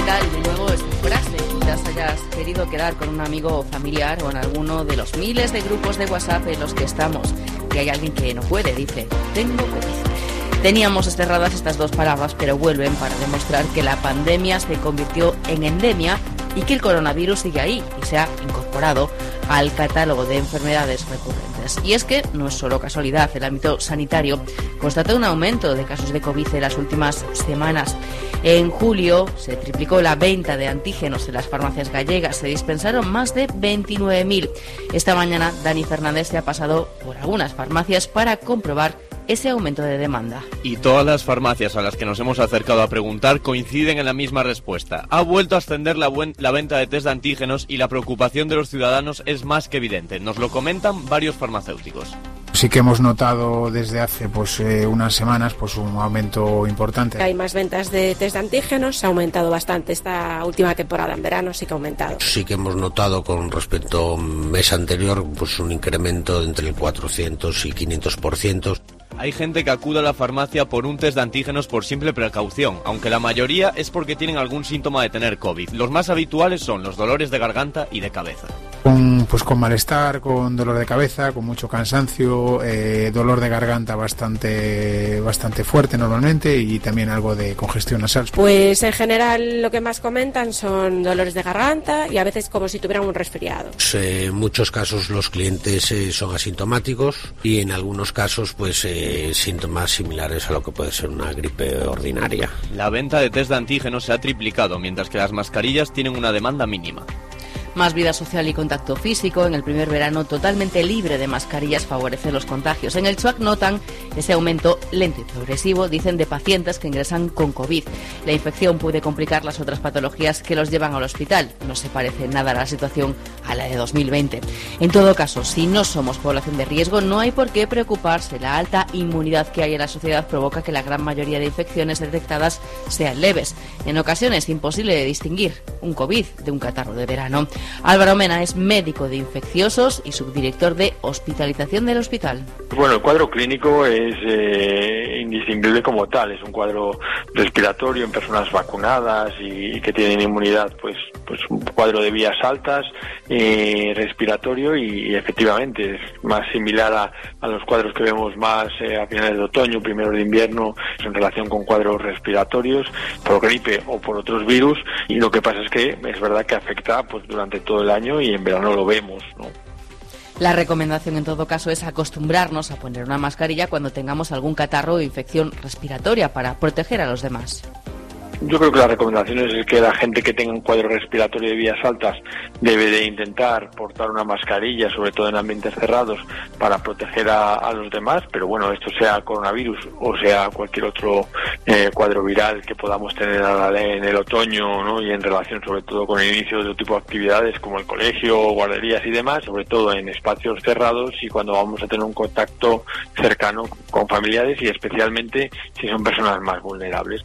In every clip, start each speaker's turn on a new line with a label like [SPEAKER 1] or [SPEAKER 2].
[SPEAKER 1] tal? De nuevo esta frase, quizás hayas querido quedar con un amigo o familiar o en alguno de los miles de grupos de WhatsApp en los que estamos. Y hay alguien que no puede, dice, tengo COVID. Teníamos desterradas estas dos palabras, pero vuelven para demostrar que la pandemia se convirtió en endemia y que el coronavirus sigue ahí y se ha incorporado al catálogo de enfermedades recurrentes. Y es que no es solo casualidad, el ámbito sanitario constató un aumento de casos de COVID en las últimas semanas. En julio se triplicó la venta de antígenos en las farmacias gallegas, se dispensaron más de 29.000. Esta mañana Dani Fernández se ha pasado por algunas farmacias para comprobar ese aumento de demanda.
[SPEAKER 2] Y todas las farmacias a las que nos hemos acercado a preguntar coinciden en la misma respuesta. Ha vuelto a ascender la venta de test de antígenos y la preocupación de los ciudadanos es más que evidente. Nos lo comentan varios farmacéuticos.
[SPEAKER 3] Sí que hemos notado desde hace unas semanas un aumento importante.
[SPEAKER 4] Hay más ventas de test de antígenos, se ha aumentado bastante esta última temporada, en verano sí que ha aumentado.
[SPEAKER 5] Sí que hemos notado con respecto al mes anterior un incremento de entre el 400 y 500%.
[SPEAKER 2] Hay gente que acude a la farmacia por un test de antígenos por simple precaución, aunque la mayoría es porque tienen algún síntoma de tener COVID. Los más habituales son los dolores de garganta y de cabeza.
[SPEAKER 3] Con malestar, con dolor de cabeza, con mucho cansancio, dolor de garganta bastante fuerte normalmente y también algo de congestión nasal.
[SPEAKER 4] Pues en general lo que más comentan son dolores de garganta y a veces como si tuvieran un resfriado.
[SPEAKER 5] En muchos casos los clientes son asintomáticos y en algunos casos síntomas similares a lo que puede ser una gripe ordinaria.
[SPEAKER 2] La venta de test de antígenos se ha triplicado, mientras que las mascarillas tienen una demanda mínima.
[SPEAKER 1] Más vida social y contacto físico. En el primer verano totalmente libre de mascarillas favorece los contagios. En el CHUAC notan ese aumento lento y progresivo, dicen, de pacientes que ingresan con COVID. La infección puede complicar las otras patologías que los llevan al hospital. No se parece nada a la situación a la de 2020. En todo caso, si no somos población de riesgo, no hay por qué preocuparse. La alta inmunidad que hay en la sociedad provoca que la gran mayoría de infecciones detectadas sean leves. En ocasiones imposible de distinguir un COVID de un catarro de verano. Álvaro Mena es médico de infecciosos y subdirector de hospitalización del hospital.
[SPEAKER 6] Bueno, el cuadro clínico es indistinguible como tal. Es un cuadro respiratorio en personas vacunadas y que tienen inmunidad, pues un cuadro de vías altas, respiratorio y efectivamente es más similar a los cuadros que vemos más a finales de otoño, primeros de invierno, en relación con cuadros respiratorios por gripe o por otros virus. Y lo que pasa es que es verdad que afecta durante todo el año y en verano lo vemos, ¿no?
[SPEAKER 1] La recomendación en todo caso es acostumbrarnos a poner una mascarilla cuando tengamos algún catarro o infección respiratoria para proteger a los demás.
[SPEAKER 6] Yo creo que la recomendación es que la gente que tenga un cuadro respiratorio de vías altas debe de intentar portar una mascarilla, sobre todo en ambientes cerrados, para proteger a los demás, pero bueno, esto sea coronavirus o sea cualquier otro cuadro viral que podamos tener en el otoño, ¿no? Y en relación sobre todo con el inicio de otro tipo de actividades como el colegio, guarderías y demás, sobre todo en espacios cerrados y cuando vamos a tener un contacto cercano con familiares y especialmente si son personas más vulnerables.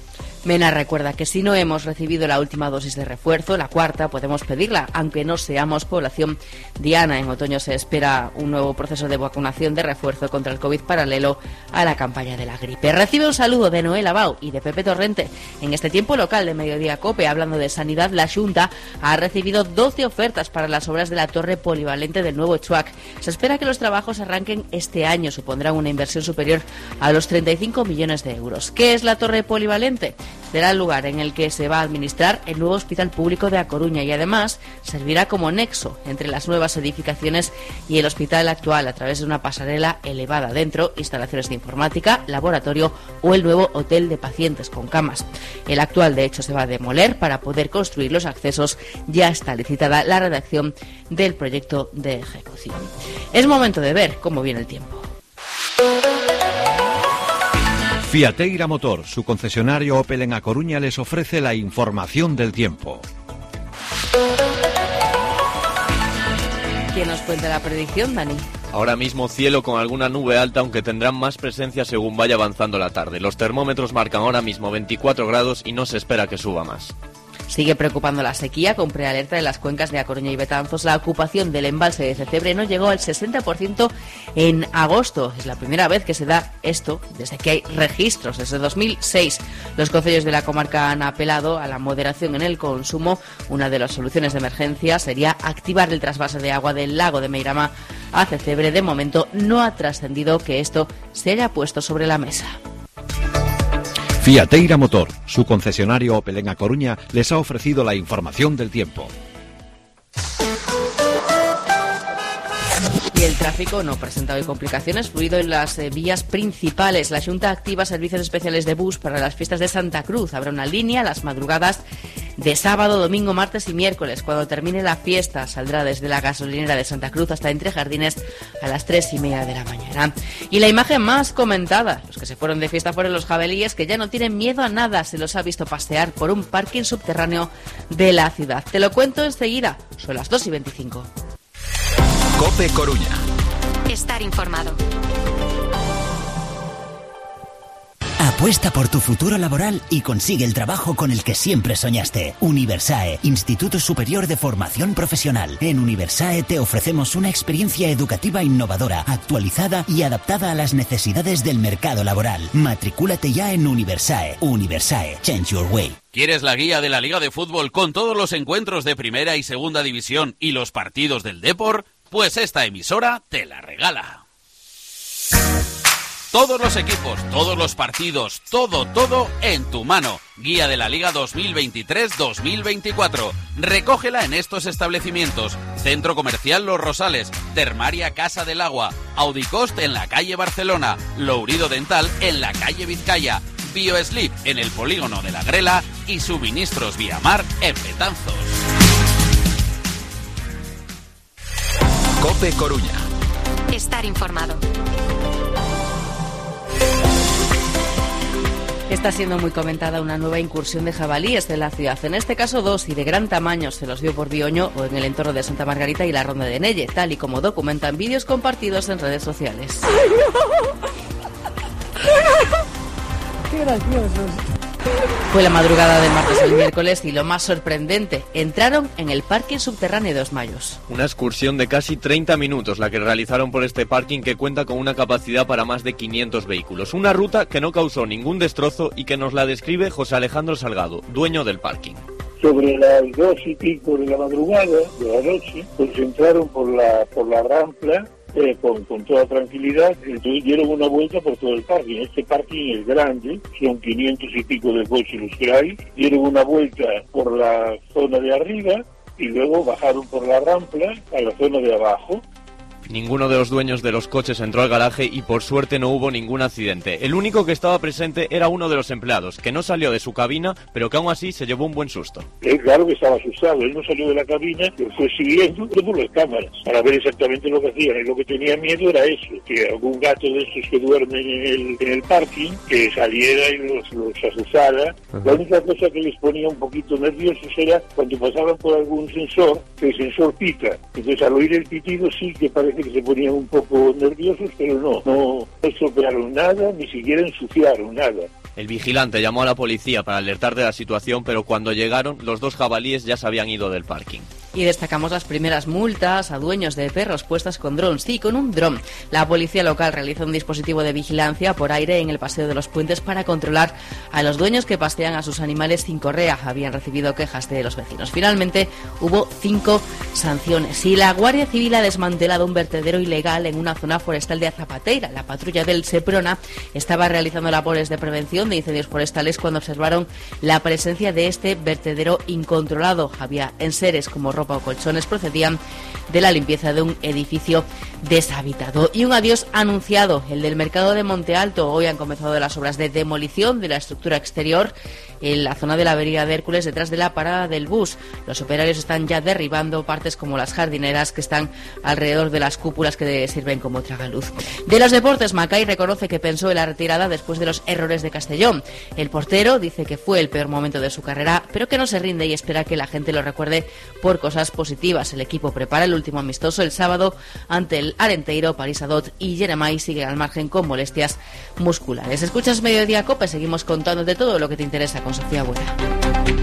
[SPEAKER 1] Mena recuerda que si no hemos recibido la última dosis de refuerzo, la cuarta, podemos pedirla, aunque no seamos población diana. En otoño se espera un nuevo proceso de vacunación de refuerzo contra el COVID paralelo a la campaña de la gripe. Recibe un saludo de Noel Abau y de Pepe Torrente. En este tiempo local de Mediodía Cope, hablando de sanidad, la Xunta ha recibido 12 ofertas para las obras de la torre polivalente del nuevo CHUAC. Se espera que los trabajos arranquen este año, supondrán una inversión superior a los 35 millones de euros. ¿Qué es la torre polivalente? Será el lugar en el que se va a administrar el nuevo Hospital Público de A Coruña y además servirá como nexo entre las nuevas edificaciones y el hospital actual a través de una pasarela elevada dentro, instalaciones de informática, laboratorio o el nuevo hotel de pacientes con camas. El actual, de hecho, se va a demoler para poder construir los accesos. Ya está licitada la redacción del proyecto de ejecución. Es momento de ver cómo viene el tiempo.
[SPEAKER 7] Fiateira Motor, su concesionario Opel en A Coruña, les ofrece la información del tiempo.
[SPEAKER 1] ¿Quién nos cuenta la predicción, Dani?
[SPEAKER 2] Ahora mismo cielo con alguna nube alta, aunque tendrán más presencia según vaya avanzando la tarde. Los termómetros marcan ahora mismo 24 grados y no se espera que suba más.
[SPEAKER 1] Sigue preocupando la sequía, con prealerta en las cuencas de A Coruña y Betanzos. La ocupación del embalse de Cecebre no llegó al 60% en agosto. Es la primera vez que se da esto desde que hay registros, desde 2006. Los concellos de la comarca han apelado a la moderación en el consumo. Una de las soluciones de emergencia sería activar el trasvase de agua del lago de Meirama a Cecebre. De momento no ha trascendido que esto se haya puesto sobre la mesa.
[SPEAKER 7] Fiateira Motor, su concesionario Opel en A Coruña, les ha ofrecido la información del tiempo.
[SPEAKER 1] Y el tráfico no presenta hoy complicaciones, fluido en las vías principales. La Xunta activa servicios especiales de bus para las fiestas de Santa Cruz. Habrá una línea a las madrugadas de sábado, domingo, martes y miércoles. Cuando termine la fiesta, saldrá desde la gasolinera de Santa Cruz hasta Entre Jardines a las 3:30 de la mañana. Y la imagen más comentada: los que se fueron de fiesta fueron los jabalíes, que ya no tienen miedo a nada. Se los ha visto pasear por un parking subterráneo de la ciudad. Te lo cuento enseguida. Son las 2:25.
[SPEAKER 8] COPE Coruña.
[SPEAKER 9] Estar informado.
[SPEAKER 10] Apuesta por tu futuro laboral y consigue el trabajo con el que siempre soñaste. Universae, Instituto Superior de Formación Profesional. En Universae te ofrecemos una experiencia educativa innovadora, actualizada y adaptada a las necesidades del mercado laboral. Matricúlate ya en Universae. Universae, change your way.
[SPEAKER 11] ¿Quieres la guía de la Liga de Fútbol con todos los encuentros de Primera y Segunda División y los partidos del Depor? Pues esta emisora te la regala. Todos los equipos, todos los partidos, todo en tu mano. Guía de la Liga 2023-2024. Recógela en estos establecimientos: Centro Comercial Los Rosales, Termaria Casa del Agua, Audicost en la calle Barcelona, Lourido Dental en la calle Vizcaya, BioSleep en el polígono de la Grela y Suministros Viamar en Betanzos.
[SPEAKER 8] COPE Coruña.
[SPEAKER 9] Estar informado.
[SPEAKER 1] Está siendo muy comentada una nueva incursión de jabalíes en la ciudad. En este caso 2 y de gran tamaño. Se los vio por Bioño o en el entorno de Santa Margarita y la Ronda de Nelle, tal y como documentan vídeos compartidos en redes sociales.
[SPEAKER 12] ¡Qué graciosos!
[SPEAKER 1] Fue la madrugada del martes al miércoles y lo más sorprendente: entraron en el parking subterráneo de Osmayos.
[SPEAKER 2] Una excursión de casi 30 minutos la que realizaron por este parking, que cuenta con una capacidad para más de 500 vehículos. Una ruta que no causó ningún destrozo y que nos la describe José Alejandro Salgado, dueño del parking.
[SPEAKER 13] Sobre las 2:00 de la madrugada, de la noche, pues entraron por la rampla con toda tranquilidad. Entonces dieron una vuelta por todo el parking. Este parking es grande, son 500 y pico de coches los que hay. Dieron una vuelta por la zona de arriba y luego bajaron por la rampla a la zona de abajo.
[SPEAKER 2] Ninguno de los dueños de los coches entró al garaje y por suerte no hubo ningún accidente. El único que estaba presente era uno de los empleados, que no salió de su cabina, pero que aún así se llevó un buen susto.
[SPEAKER 13] Claro que estaba asustado. Él no salió de la cabina, pero fue siguiendo por las cámaras para ver exactamente lo que hacían. Y lo que tenía miedo era eso, que algún gato de estos que duermen en el parking, que saliera y los asustara. Uh-huh. La única cosa que les ponía un poquito nerviosos era cuando pasaban por algún sensor, que el sensor pica. Entonces al oír el pitido sí que parece que se ponían un poco nerviosos, pero no estropearon nada, ni siquiera ensuciaron nada.
[SPEAKER 2] El vigilante llamó a la policía para alertar de la situación, pero cuando llegaron, los 2 jabalíes ya se habían ido del parking.
[SPEAKER 1] Y destacamos las primeras multas a dueños de perros puestas con dron. Sí, con un dron. La policía local realiza un dispositivo de vigilancia por aire en el Paseo de los Puentes para controlar a los dueños que pasean a sus animales sin correa. Habían recibido quejas de los vecinos. Finalmente hubo 5 sanciones. Y la Guardia Civil ha desmantelado un vertedero ilegal en una zona forestal de Azapateira. La patrulla del Seprona estaba realizando labores de prevención de incendios forestales cuando observaron la presencia de este vertedero incontrolado. Había enseres como ropa o colchones, procedían de la limpieza de un edificio deshabitado. Y un adiós anunciado, el del mercado de Monte Alto. Hoy han comenzado las obras de demolición de la estructura exterior en la zona de la avería de Hércules, detrás de la parada del bus. Los operarios están ya derribando partes como las jardineras que están alrededor de las cúpulas que sirven como tragaluz. De los deportes, Macay reconoce que pensó en la retirada después de los errores de Castellón. El portero dice que fue el peor momento de su carrera, pero que no se rinde y espera que la gente lo recuerde por cosas positivas. El equipo prepara el último amistoso el sábado ante el Arenteiro. París Adot y Jeremai siguen al margen con molestias musculares. Escuchas Mediodía Cope, seguimos contándote todo lo que te interesa con Sofía Buena.